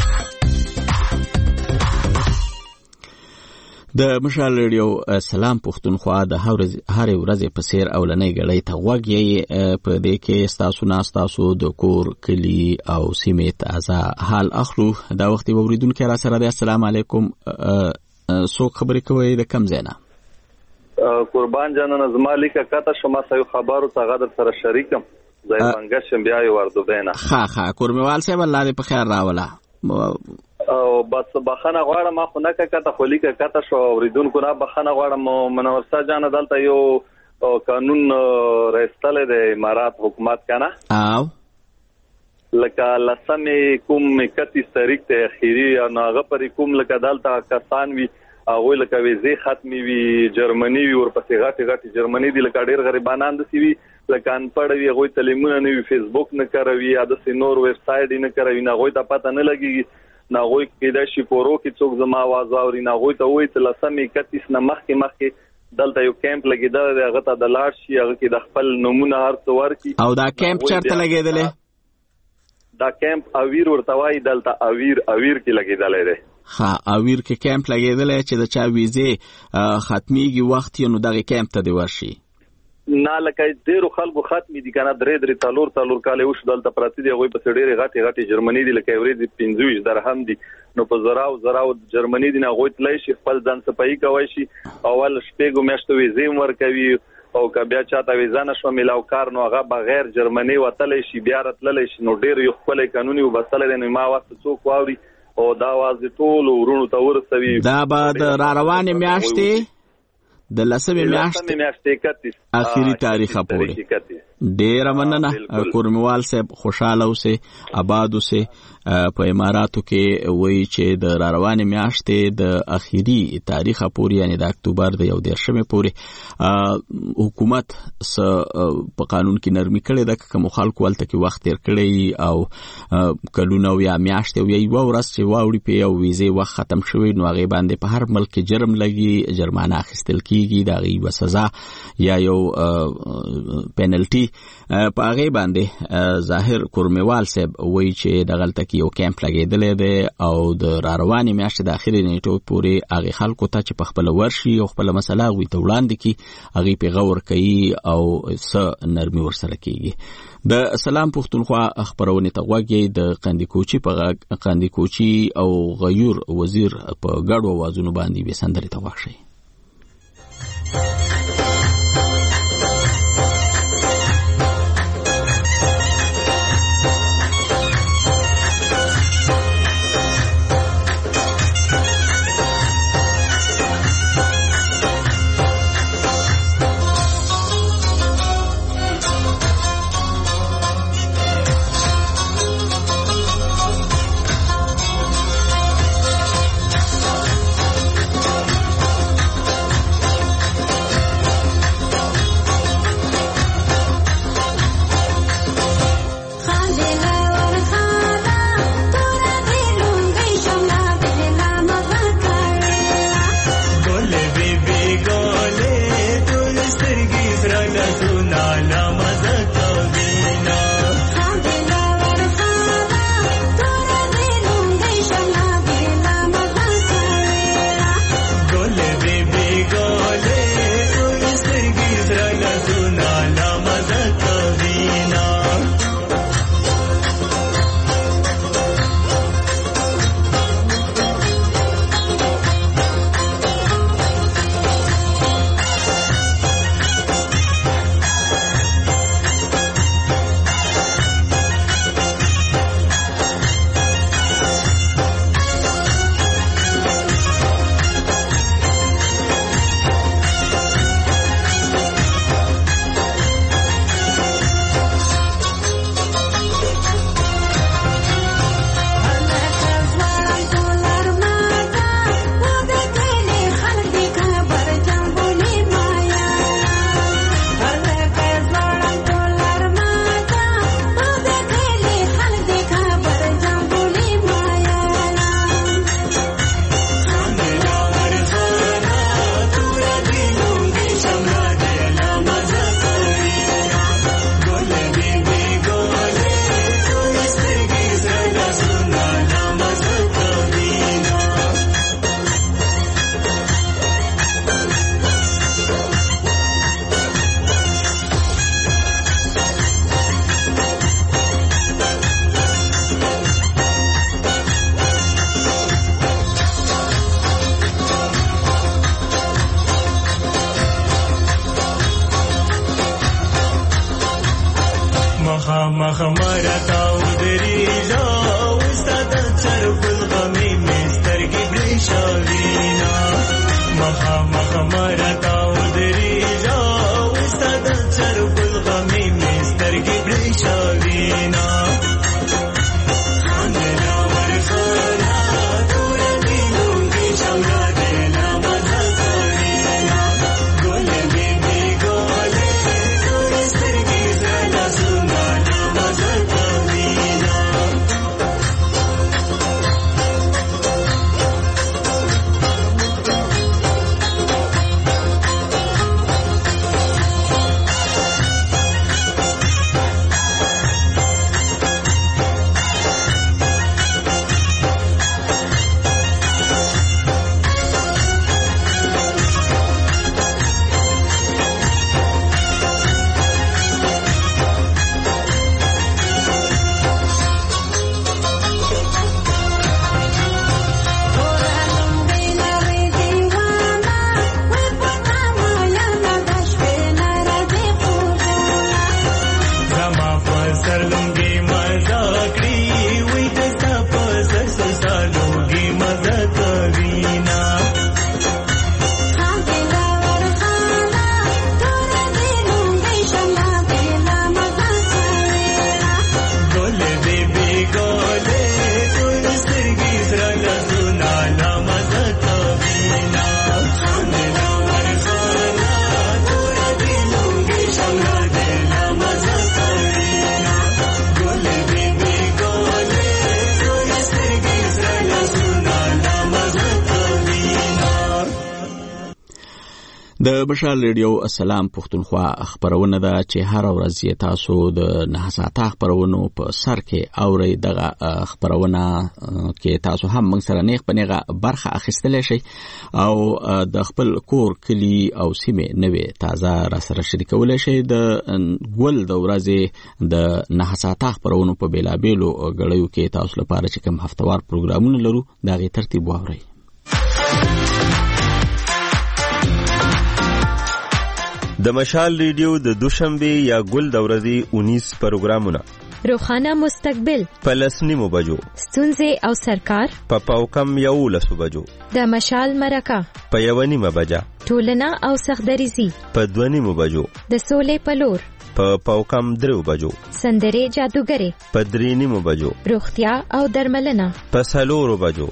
د مشال ریډیو سلام پښتونخوا د هر ورځې په سیر اولنۍ غړۍ ته غوږ یې په دې کې تاسو نه تاسو د کور کلی او سیمې تازه حال اخلو. دا وخت اوریدونکو را سره د السلام علیکم څوک خبرې کوي د کم ځای نه؟ قربان جان نظم علی کا کته شما سایو خبرو ته غدر سره شریکم زای منګش بیا یو ورته بینه ها ها کورموال صاحب الله دې په خیر راولا او بس بخنه غواړم ما خو نه کته خولي کته شو اوریدونکو را بخنه غواړم منورسا جان دلته یو قانون راستل د امارات حکومت کنه او لکه لسمې کوم اکتیس تاریخ ته اخیری نو هغه پر کوم لکه دلته کسان وي هغه لکه ویزه ختمي وي جرمني وي ورپسې غاټي غاټي جرمني دي لکه ډېر غریبانان دي وي لکه انپړ وي هغه تعلیمونه نه وي فیسبوک نه کوي یا د سينور ویب سټ نه کوي نه هغه ته پته نه لګي نه هغه کې د شي پورو کې څوک زما आवाज اوري نه هغه ته وایي چې لسمې اکتیس نه مخکې مخکې دلته یو کیمپ لګیدل هغه ته د لاړ شي هغه کې د خپل نمونه هر څو ورکی او دا کیمپ چرته لګیدل دا کیمپ اویر ورته وایي دلته اویر اویر کې لګیدل دی ها اویر کې کیمپ لګیدل چې د چا ویزه ختميږي وخت یې نو دغه کیمپ ته دی ورشي نه لکه ډیرو خلکو ختمي دي کنه درې درې تالور تالور کاله وش دلته پراتی دی هغه په ډیره غټي غټي جرمني دي لکه ورې پنځوس درهم دي نو په زراو زراو جرمني دي نه غوي تلای شي خپل ځان صفائی کوي شي اول شپږو میاشتو ویزه ورکوي او که بیا چاته ویزه نشو ملاو کار نو هغه بغیر جرمني وتلای شي بیا راتللی شي نو ډیر یو خپل قانوني وبسل نه ما وخت څوک واوري او دا واز ټول ورونو ته ورسوي دا بعد را روانه میاشتې د لسمې میاشتې اخیری تاریخه پورې ډیر مننه کورموال صاحب خوشاله اوسه آباد اوسه په اماراتو کې وایي چې د را روانې میاشتې د اخیری تاریخه پورې یعنی د اکتوبر د یو دیرشمې پورې حکومت س په قانون کې نرمي کړې ده که مخالکو ولته کې وخت تیر کړی او کلونه یا میاشتې او یو ورځ چې واوړي په یو ویزه وخت ختم شوی نو هغه باندې په هر ملک کې جرم لګي جرمانه اخیستل کیږي دا غي سزا یا یو پینلټي په هغه باندې ظاهر کورموال صاحب وایي چې د غلطه کې یو کیمپ لګیدل دی او د را روانې میاشتې د اخیری نیټو پورې هغه خلکو ته چې په خپل ورشي او خپل مسله غوي ته وړاندې کی هغه په غور کوي او س نرمي ورسره کیږي د سلام پښتونخوا خبرونه ته غوږی د قندیکوچی په قندیکوچی او غیور وزیر په ګډو وازونو باندې وسندري ته واښي د مشال ریډیو السلام پښتونخوا خبرونه ده چې هر ورځ یې تاسو د نه ساعته خبرونو په سر کې اوري دغه خبرونه کې تاسو هم موږ سره نیغ په نیغه برخه اخیستلی شئ او د خپل کور کلی او سیمه نوې تازه را سره شریکولی شئ. د ګل د ورځې د نه ساعته خبرونو په بیلابیلو غړیو کې تاسو لپاره چې کوم هفتوار پروګرامونه لرو دا غي ترتیب واورئ. د مشال ریډیو د دوشنبه یا ګل د ورځې انیس پروګرامونه: روخانه مستقبل په لس نیمو بجو، ستونزې او سرکار په پاو کم یو لسو بجو، د مشال مرکه په یو نیمه بجه، ټولنه او سخدریزي په دوه نیمو بجو، د سولې پلور په پاو کم درو بجو، سندرې جادوګرې په درې نیمو بجو، روغتیا او درملنه په څلورو بجو.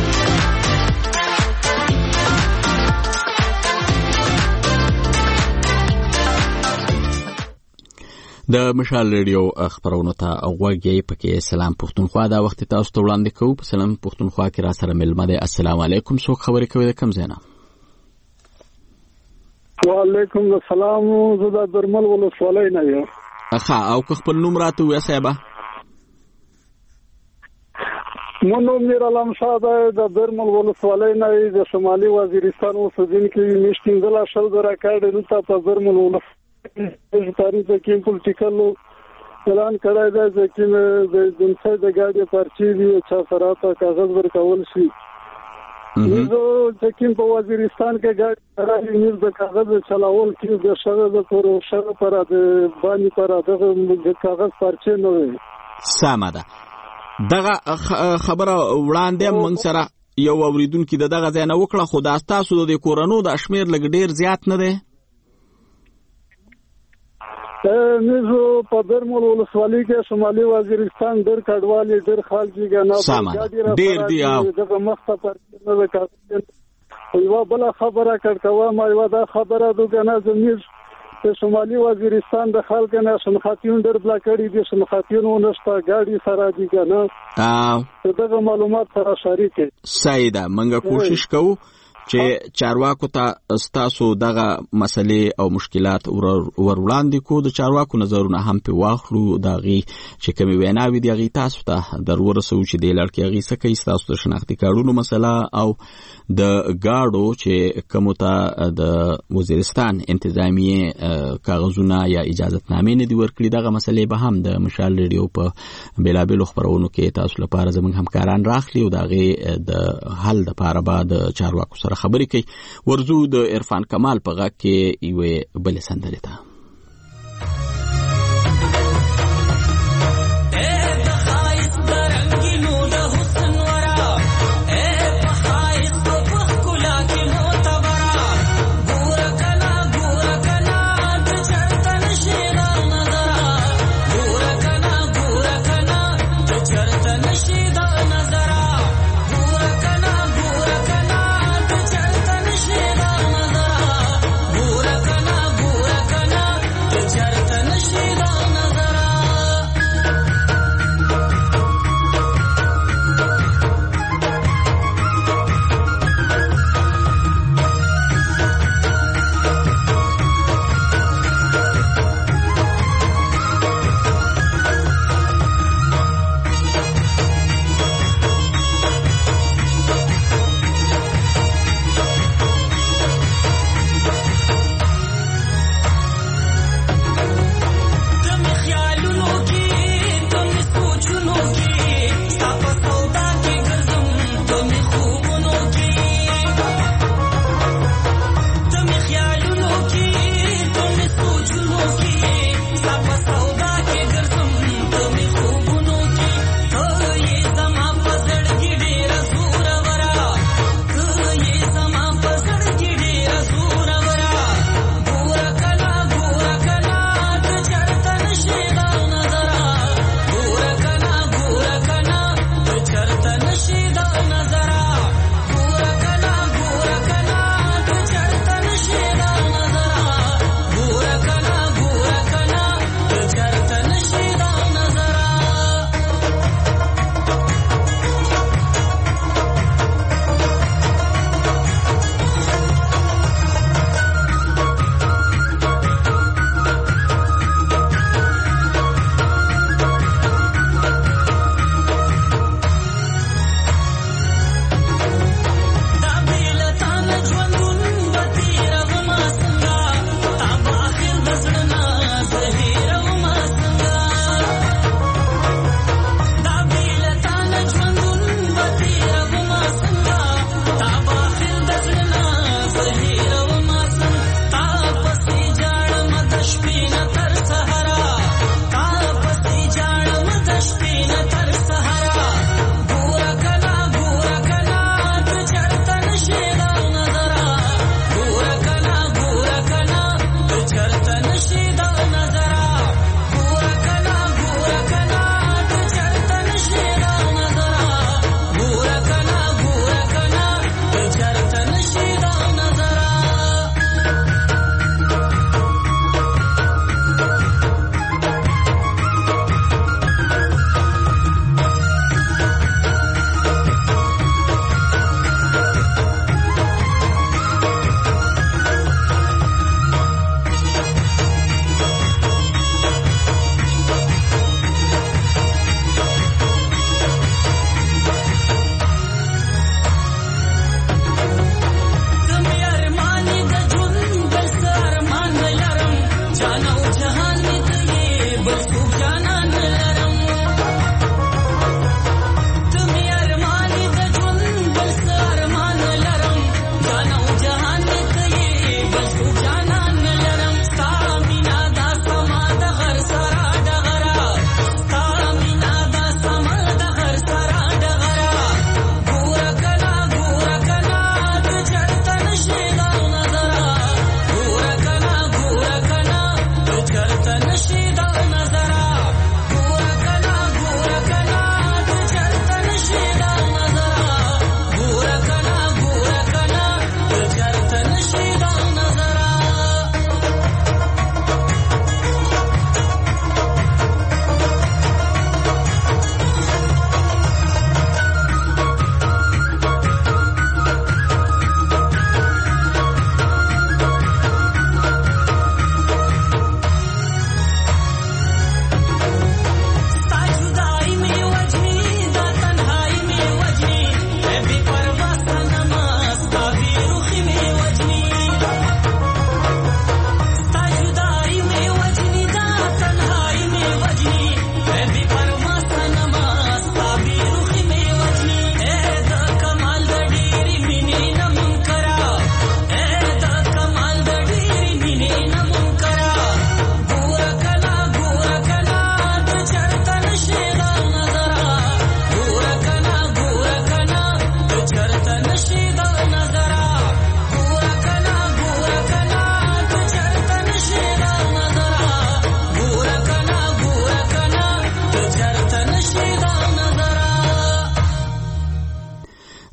د مشال ریډیو خبرونه ته غوږی پکې سلام پښتونخوا دا وخت تاسو ته وړاندې کوو. په سلام پښتونخوا کې را سره ملمه ده. السلام علیکم. څوک خبرې کوي د کوم ځای نه؟ وعلیکم السلام. زه د درمل ولسوالۍ نه یم. ښه، او که خپل نوم راته ووایه صاحبه. مو نوم میر علم شاه دی، د درمل ولسوالۍ نه د شمالي وزیرستان اوسېدونکی. میاشتې پنځه شل زره کاډ دلته په درمل ولسوالۍ تاریخ د کوم پولیټیکل اعلان کړی دی چې کوم د جنسي د ګاډي پرچې دي چې سره ته کاغذ ورکول شي. نو چې کوم په وزیرستان کې ګاډي راځي نو د کاغذ چلاول کې د شغه د پرو شغه پر د باندې پر د کاغذ پرچې نه وي. سمه ده. دغه خبره وړاندې موږ سره یو اوریدونکو د دغه ځای نه وکړه، خو دا تاسو د کورونو د شمیر لګ ډیر زیات نه دی. نزو په درمل ولسوالۍ کې شمالي وزیرستان ډېر کډوالي ډېر خلک دي نه ډېر دی. او دغه مخته پر نه وکړ یو بل خبره کړکوا ما یو دا خبره دوګنه زمير په شمالي وزیرستان د خلک نه شنخاتیون ډېر بلا کړی دي. شنخاتیون نشته، ګاډي سره دي کنه. او دغه معلومات سره شریک سیدا منګه کوشش کوو چې چارواکو ته ستاسو دغه مسلې او مشکلات ور وړاندې کو. د چارواکو نظرونه هم په واخلو، دغه چې کومې ویناوي دي هغه تاسو ته در ورسو چې د لړکې هغه څه کوي تاسو د شناختی کارونو مسله او د گاډو چې کوم ته د وزیرستان انتظامیه کاغذونه یا اجازهتنامې نه دی ورکړي. دغه مسلې به هم د مشال ریډیو په بیلابیلو خبرونو کې تاسو لپاره زموږ همکاران راخلي او دغه د حل لپاره بعد چارواکو سره خبرې کوي. ورزو د عرفان کمال په غږ کې یو بل سندره ده. Gura kana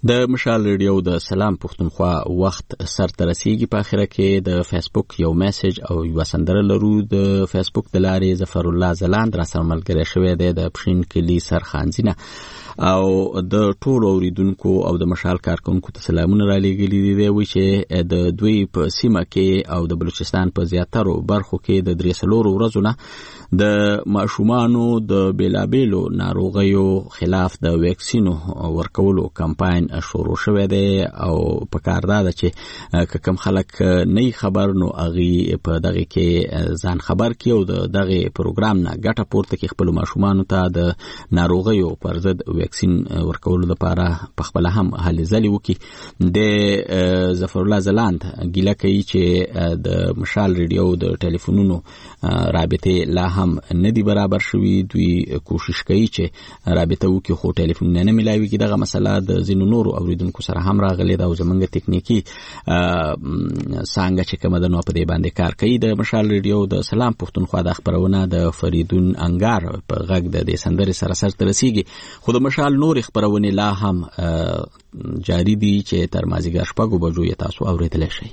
د مشال ریډیو د سلام پښتونخوا وخت سر ته رسیږي. په اخره کې د فیسبوک یو میسج او یو سندره لرو. د فیسبوک د لارې ظفر الله زلاند را سره ملګری شوی دی د پښین کلی سرخانزینه او د ټولو اوریدونکو او د مشال کارکونکو ته سلامونه را لېږلي دي. وایي چې د دوی په سیمه کې او د بلوچستان په زیاترو برخو کې د درې څلورو ورځو نه د ماشومانو د بیلابیلو ناروغیو خلاف د ویکسینو ورکولو کمپاین شروع شوی دی او په کار دا ده چې کوم خلک نه خبر نو هغه په دغه کې ځان خبر کړي او د دغه پروګرام نه ګټه پورته کړي، خپل ماشومانو ته د ناروغیو پر ضد ویکسین ورکولو لپاره په خپل هم هلې ځلې وکړي. د ظفر الله زلاند ګیله کوي چې د مشال ریډیو د ټلیفونونو رابطه لا هم ندی برابر شوی. دوی کوشش کوي چې رابطه وکړي خو ټلیفون نه ملاويږي. دغه مسله د ځینو نورو اوریدونکو سره هم راغلي دا او زمونږ ټکنیکی څنګه چې کومه د نو په دې باندې کار کوي. د مشال ریډیو د سلام پښتونخوا د خبرونه د فریدون انګار په غږ د دې سندرې سره سر ته رسیږي. خو د مشال نور خبرونه لا هم جاری دي چې تر مازیګر شپږو بجو یې تاسو اوریدلی شئ.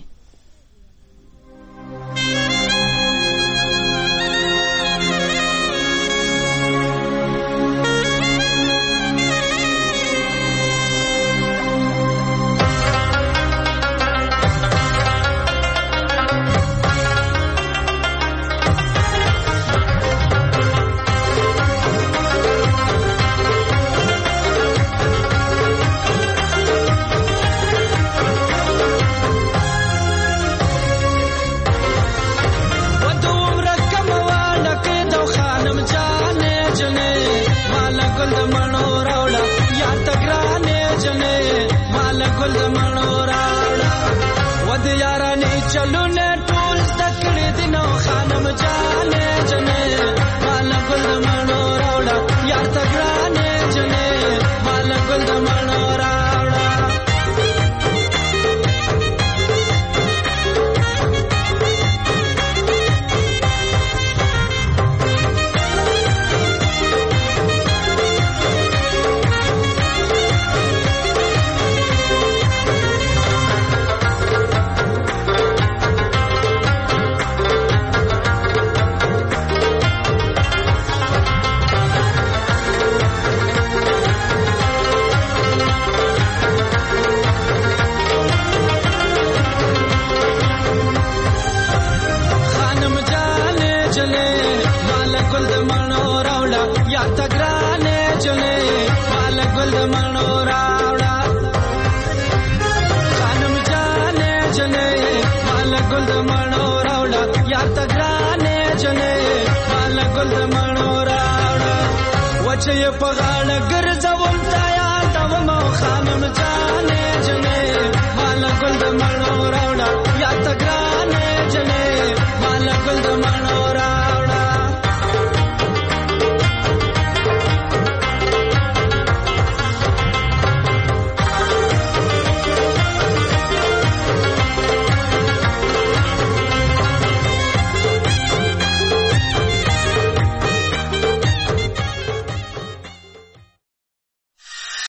Mano